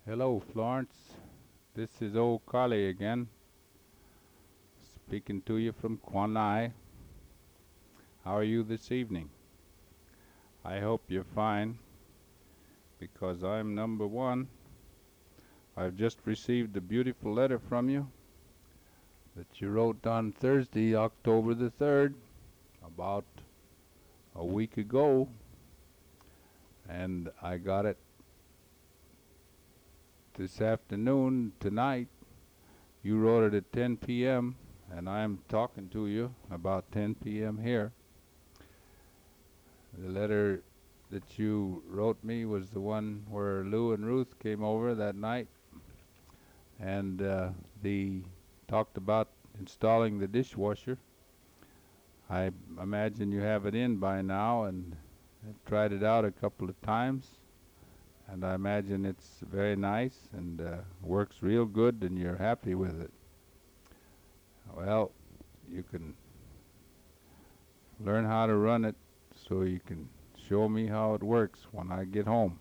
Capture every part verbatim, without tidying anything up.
Hello, Florence. This is old Carly again, speaking to you from Kwanai. How are you this evening? I hope you're fine, because I'm number one. I've just received a beautiful letter from you that you wrote on Thursday, October the third, about a week ago, and I got it this afternoon, tonight. You wrote it at ten p m, and I'm talking to you about ten p m here. The letter that you wrote me was the one where Lou and Ruth came over that night, and uh, they talked about installing the dishwasher. I imagine you have it in by now, and I've tried it out a couple of times, and I imagine it's very nice and uh, works real good, and you're happy with it. Well, you can learn how to run it so you can show me how it works when I get home.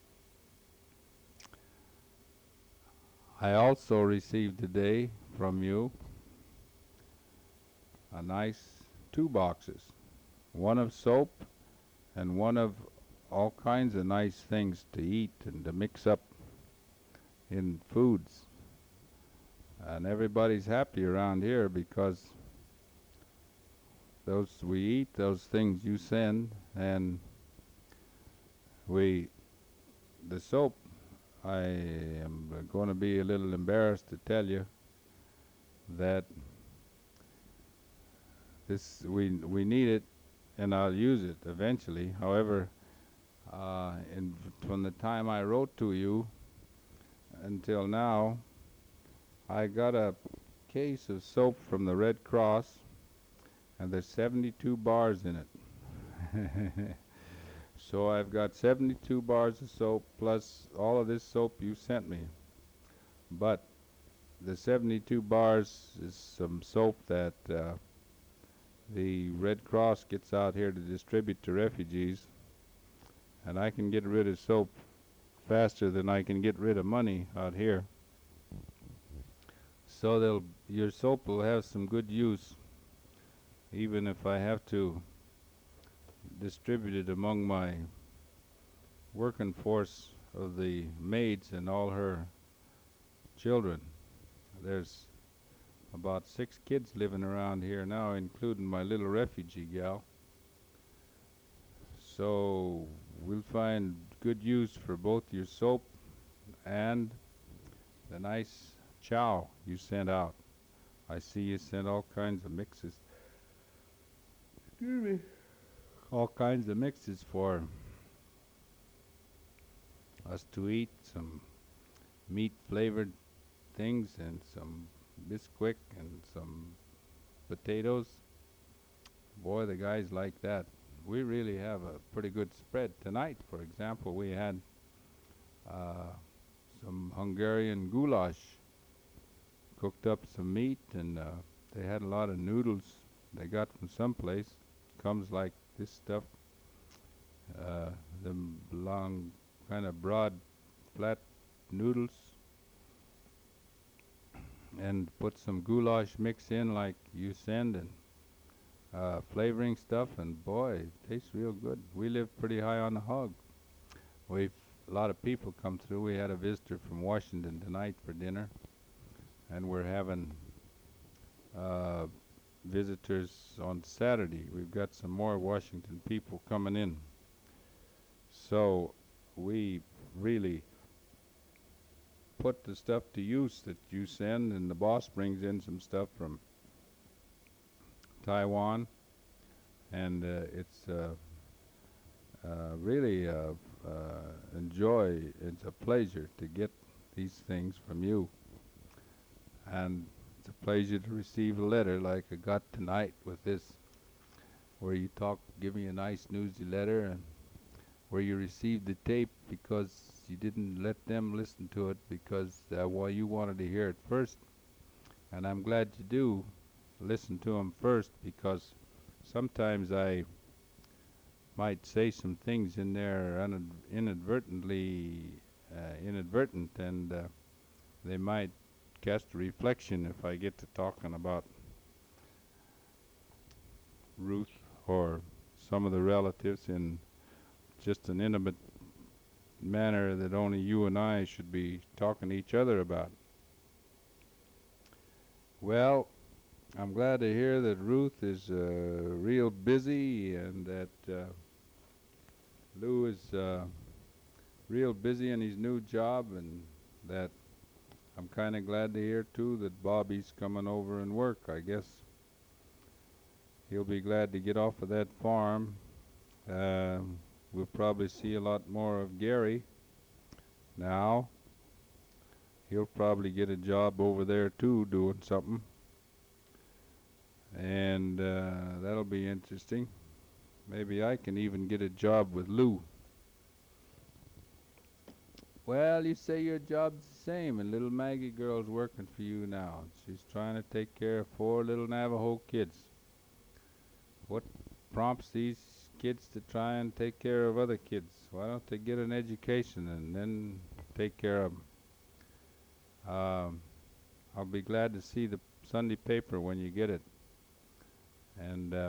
I also received today from you a nice two boxes, one of soap and one of all kinds of nice things to eat and to mix up in foods. And everybody's happy around here because those we eat, those things you send, and we, the soap, I am going to be a little embarrassed to tell you that this we we need it, and I'll use it eventually. However, uh, in, from the time I wrote to you until now, I got a case of soap from the Red Cross, and there's seventy-two bars in it. So I've got seventy-two bars of soap plus all of this soap you sent me. But the seventy-two bars is some soap that uh, the Red Cross gets out here to distribute to refugees, and I can get rid of soap faster than I can get rid of money out here. So they'll, your soap will have some good use, even if I have to distribute it among my working force of the maids and all her children. There's about six kids living around here now, including my little refugee gal. So we'll find good use for both your soap and the nice chow you sent out. I see you sent all kinds of mixes. Excuse me. All kinds of mixes for us to eat, some meat flavored things and some Bisquick and some potatoes. Boy, the guys like that. We really have a pretty good spread. Tonight, for example, we had uh, some Hungarian goulash. Cooked up some meat, and uh, they had a lot of noodles they got from someplace. Comes like this stuff, uh, the long, kind of broad, flat noodles, and put some goulash mix in like you send, and uh, flavoring stuff, and boy, it tastes real good. We live pretty high on the hog. We've a lot of people come through. We had a visitor from Washington tonight for dinner, and we're having uh, visitors on Saturday. We've got some more Washington people coming in. So we really put the stuff to use that you send, and the boss brings in some stuff from Taiwan, and uh, it's uh, uh, really uh, uh, enjoy, it's a pleasure to get these things from you, and it's a pleasure to receive a letter like I got tonight with this, where you talk, give me a nice newsy letter, and where you received the tape because you didn't let them listen to it because uh, well, you wanted to hear it first, and I'm glad you do listen to them first, because sometimes I might say some things in there inadvertently uh, inadvertent, and uh, they might cast a reflection if I get to talking about Ruth or some of the relatives in just an intimate manner that only you and I should be talking to each other about. Well, I'm glad to hear that Ruth is uh, real busy and that uh, Lou is uh, real busy in his new job, and that I'm kind of glad to hear too that Bobby's coming over and work. I guess he'll be glad to get off of that farm. Um, we'll probably see a lot more of Gary now. He'll probably get a job over there too, doing something. And uh, that'll be interesting. Maybe I can even get a job with Lou. Well, you say your job's the same, and little Maggie girl's working for you now. She's trying to take care of four little Navajo kids. What prompts these kids to try and take care of other kids? Why don't they get an education and then take care of them? Um, I'll be glad to see the Sunday paper when you get it. And uh,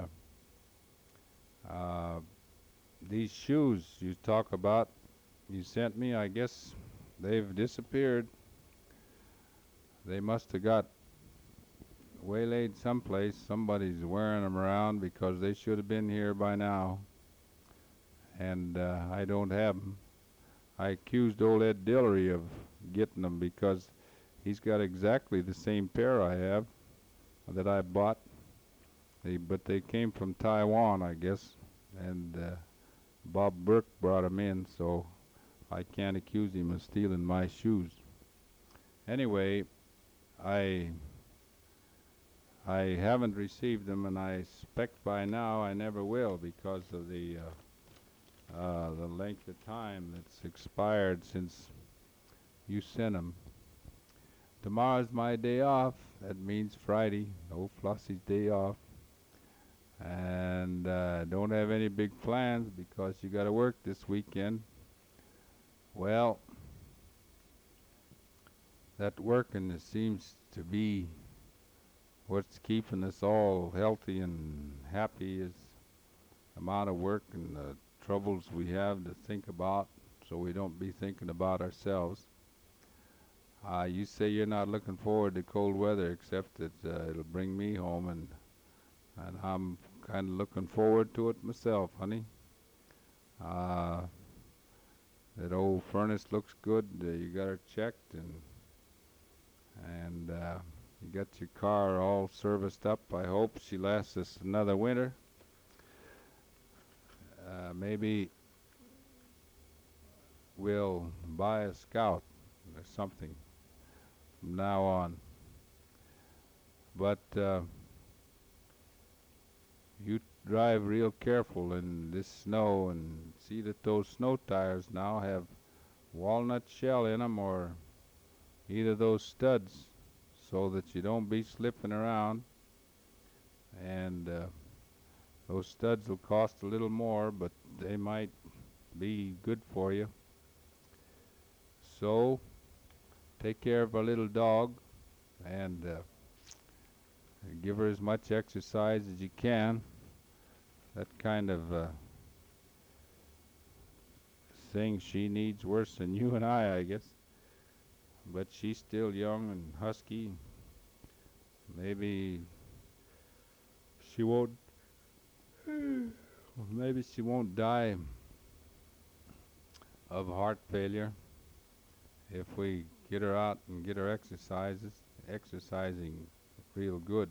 uh, these shoes you talk about, you sent me, I guess they've disappeared. They must have got waylaid someplace. Somebody's wearing them around because they should have been here by now. And uh, I don't have them. I accused old Ed Dillery of getting them because he's got exactly the same pair I have that I bought. They, but they came from Taiwan, I guess, and uh, Bob Burke brought them in, so I can't accuse him of stealing my shoes. Anyway, I I haven't received them, and I expect by now I never will because of the uh, uh, the length of time that's expired since you sent them. Tomorrow's my day off. That means Friday, old Flossie's day off. And uh, don't have any big plans because you got to work this weekend. Well, that working it seems to be what's keeping us all healthy and happy is the amount of work and the troubles we have to think about so we don't be thinking about ourselves. Uh, you say you're not looking forward to cold weather except that uh, it'll bring me home, and and I'm kind of looking forward to it myself, honey. Uh, that old furnace looks good. Uh, you got her checked, and and uh, you got your car all serviced up. I hope she lasts us another winter. Uh, maybe we'll buy a Scout or something from now on. But uh, you drive real careful in this snow and see that those snow tires now have walnut shell in them or either those studs so that you don't be slipping around. And uh, those studs will cost a little more, but they might be good for you. So take care of our little dog and uh, give her as much exercise as you can. That kind of uh, thing she needs worse than you and I, I guess. But she's still young and husky. Maybe she won't. Maybe she won't die of heart failure if we get her out and get her exercises, exercising real good.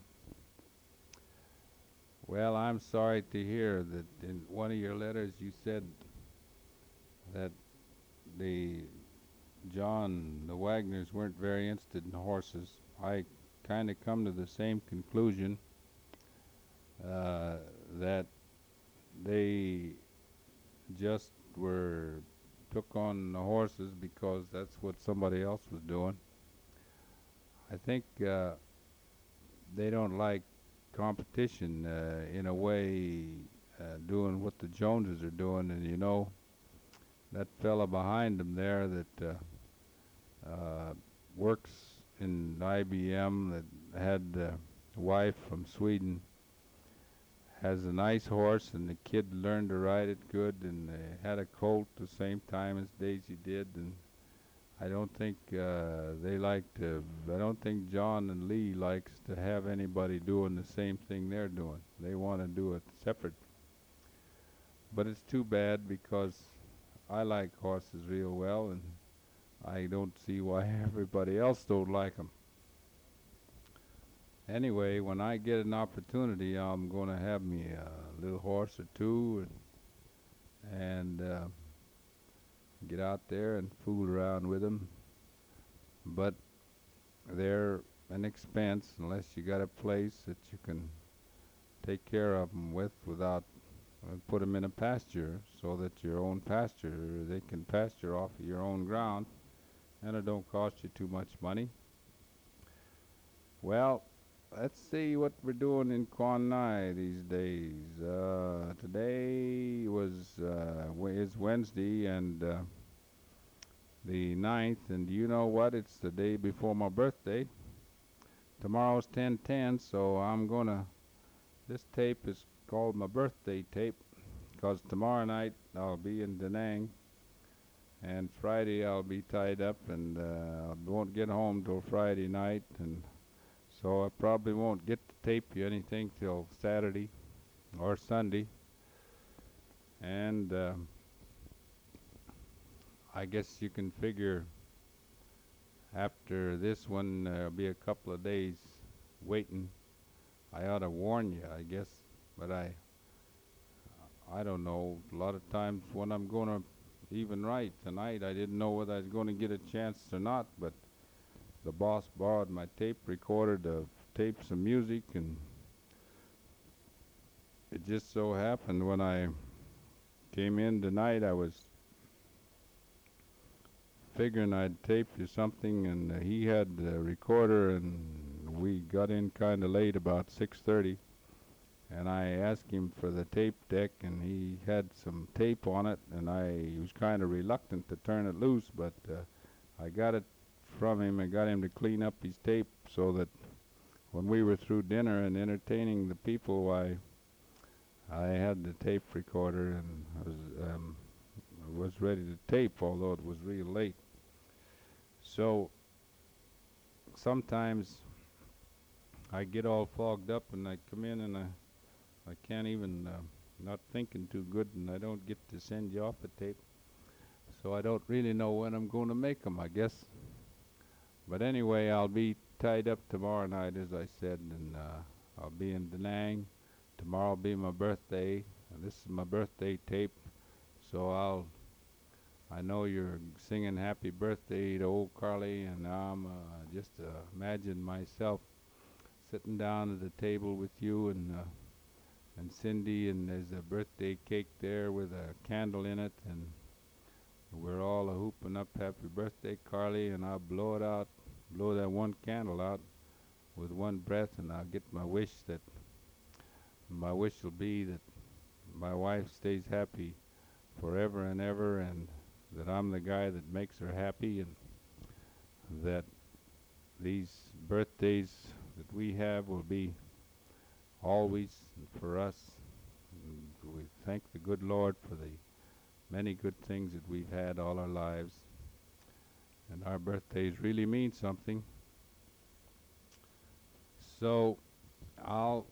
Well, I'm sorry to hear that in one of your letters you said that the John, the Wagners weren't very interested in horses. I kind of come to the same conclusion, uh, that they just were took on the horses because that's what somebody else was doing. I think uh, they don't like competition uh, in a way, uh, doing what the Joneses are doing, and you know, that fella behind him there that uh, uh, works in I B M that had a wife from Sweden has a nice horse, and the kid learned to ride it good, and they had a colt the same time as Daisy did, and I don't think uh, they like to, I don't think John and Lee likes to have anybody doing the same thing they're doing. They want to do it separate. But it's too bad because I like horses real well, and I don't see why everybody else don't like them. Anyway, when I get an opportunity, I'm going to have me a little horse or two and, and uh, get out there and fool around with them. But they're an expense unless you got a place that you can take care of them with without uh, put them in a pasture, so that your own pasture, they can pasture off of your own ground, and it don't cost you too much money. Well, let's see what we're doing in Quan Nai these days. Uh, today was uh, is Wednesday, and uh, the ninth, and you know what? It's the day before my birthday. Tomorrow's ten ten, so I'm gonna. This tape is called my birthday tape, because tomorrow night I'll be in Da Nang, and Friday I'll be tied up, and uh, I won't get home till Friday night, and so I probably won't get to tape you anything till Saturday or Sunday. And uh, I guess you can figure after this one there'll be a couple of days waiting. I ought to warn you, I guess, but I I don't know. A lot of times when I'm going to even write tonight, I didn't know whether I was going to get a chance or not, but the boss borrowed my tape recorder to tape some music, and it just so happened when I came in tonight, I was figuring I'd tape you something, and uh, he had the recorder, and we got in kind of late, about six thirty, and I asked him for the tape deck, and he had some tape on it, and I was kind of reluctant to turn it loose, but uh, I got it from him and got him to clean up his tape so that when we were through dinner and entertaining the people, why I had the tape recorder and I was, um, was ready to tape, although it was real late. So sometimes I get all fogged up and I come in and I, I can't even, uh, not thinking too good, and I don't get to send you off a tape. So I don't really know when I'm going to make them, I guess. But anyway, I'll be tied up tomorrow night, as I said, and uh, I'll be in Da Nang. Tomorrow will be my birthday, and this is my birthday tape. So I'll, I know you're singing happy birthday to old Carly, and I'm uh, just uh, imagine myself sitting down at the table with you and uh, and Cindy, and there's a birthday cake there with a candle in it, and we're all a hooping up happy birthday, Carly, and I'll blow it out, blow that one candle out with one breath, and I'll get my wish that, my wish will be that my wife stays happy forever and ever, and that I'm the guy that makes her happy, and that these birthdays that we have will be always for us. And we thank the good Lord for the many good things that we've had all our lives, and our birthdays really mean something. So I'll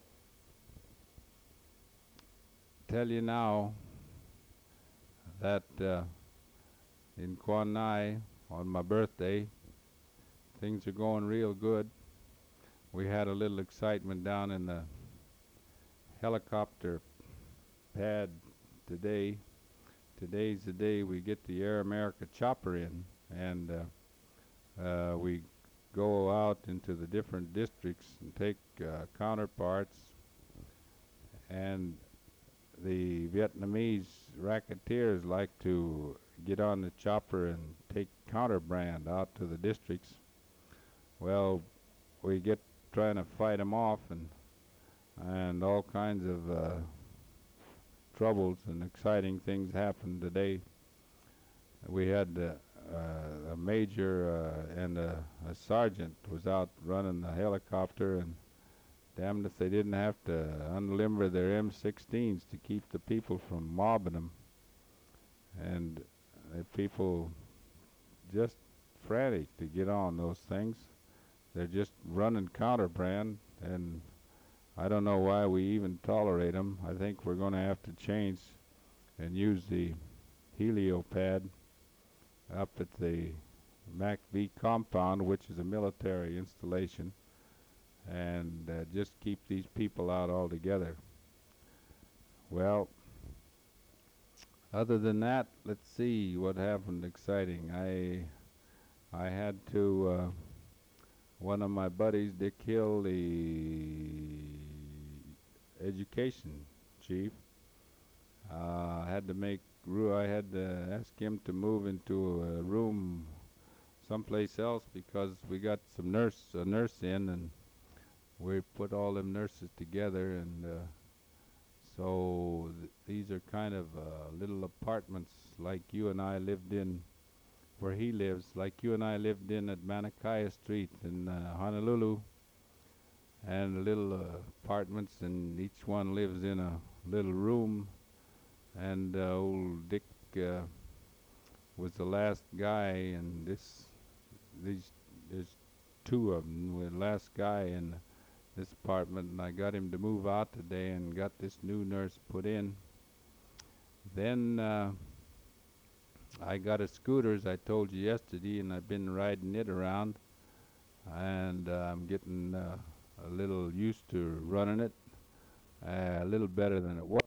tell you now that uh, in Quan Nai on my birthday, things are going real good. We had a little excitement down in the helicopter pad today. Today's the day we get the Air America chopper in, and uh, uh, we go out into the different districts and take uh, counterparts, and the Vietnamese racketeers like to get on the chopper and take counterbrand out to the districts. Well, we get trying to fight them off, and and all kinds of uh, troubles and exciting things happen today. We had uh, uh, a major uh, and a, a sergeant was out running the helicopter, and damned if they didn't have to unlimber their M sixteens to keep the people from mobbing them. And uh, people just frantic to get on those things. They're just running counterbrand, and I don't know why we even tolerate them. I think we're going to have to change and use the heliopad up at the MACV compound, which is a military installation, and uh, just keep these people out altogether. Well, other than that, let's see what happened exciting. I I had to, uh, one of my buddies, Dick Hill, the education chief, uh, had to make, I had to ask him to move into a room someplace else because we got some nurse, a nurse in, and we put all them nurses together, and uh, so th these are kind of uh, little apartments like you and I lived in, where he lives, like you and I lived in at Manakaya Street in uh, Honolulu, and little uh, apartments, and each one lives in a little room, and uh, old Dick uh, was the last guy, and this, these, there's two of them, the last guy in this apartment, and I got him to move out today and got this new nurse put in. Then uh, I got a scooter, as I told you yesterday, and I've been riding it around, and uh, I'm getting uh, a little used to running it, uh, a little better than it was.